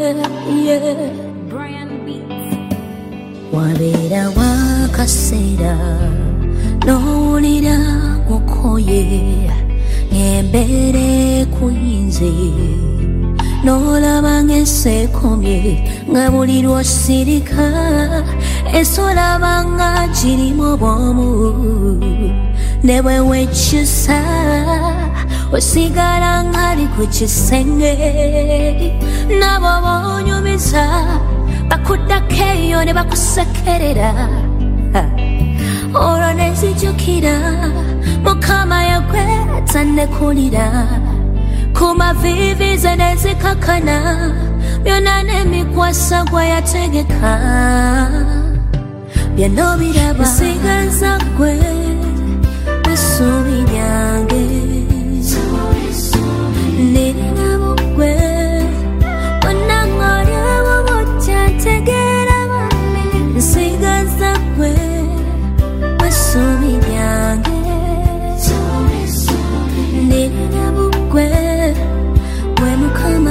yeah. Brian Beats. Wabera wakasera nowulira gukoye ng'embeera ekuyinze n'olaba ng'eseekomye nga buli lw'osirika esolaba nga kirimu obwomu ne bwe wekyusa osigala ng'ali ku kisenge nabo boonyumiza bakuddako eyo ne bakusekerera olwo ne zijjukira Mukama yagwetsa ne kulira ku mavivi ze ne zikakana byonna n'emikwasa gwe yategeka byonna biraba nsigaza gwe essuubi lyange nirina bugwe bonna ng'olyawo bukyategeera bambi nsigaza gwe essuubi lyange nirina bugwe gwe Mukama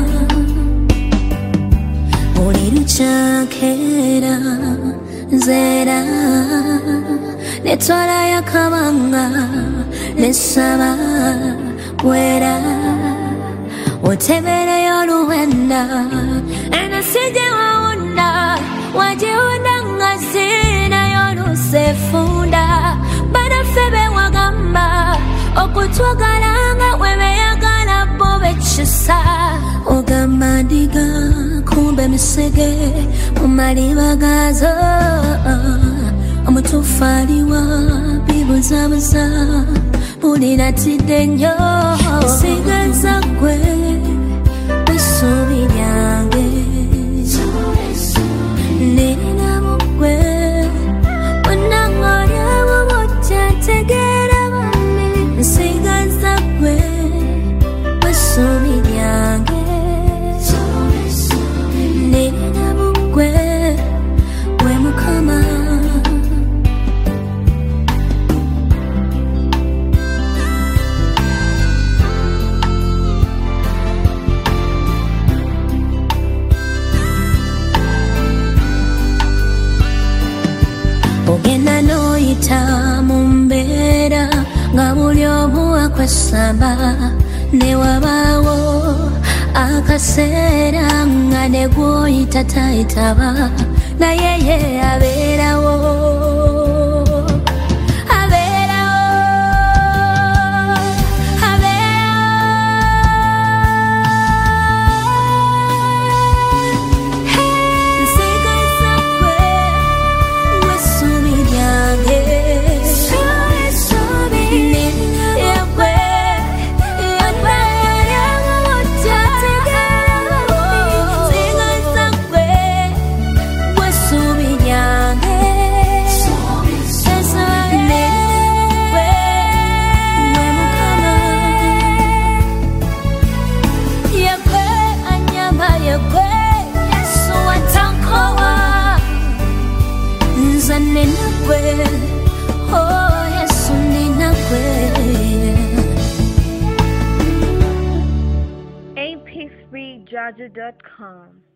buli lukyakeera nzeera netwala yakabanga nesaba gwera otebereyo oluwenda enasije wawunda wajiwunda nga zinayo lusefunda banaffe bewagamba okutwagala nga webeyagala bo bekyusa ogamba ndiga kumbe misege mu maliba gazo omutuufu aliwa bibuzabuza buliratidde nnyo nsigaza gwe essuubi lyange nirina bugwe bonna ng'olyawo bukyategeera bambi nsigaza gwe essuubi lyange nirina bugwe gwe Mukama ogenda n'oyita mu mbeera nga buli omu akwesamba ne wabaawo akaseera nga ne gw'oyita tayitaba naye ye abeerawo APFreeJaja.com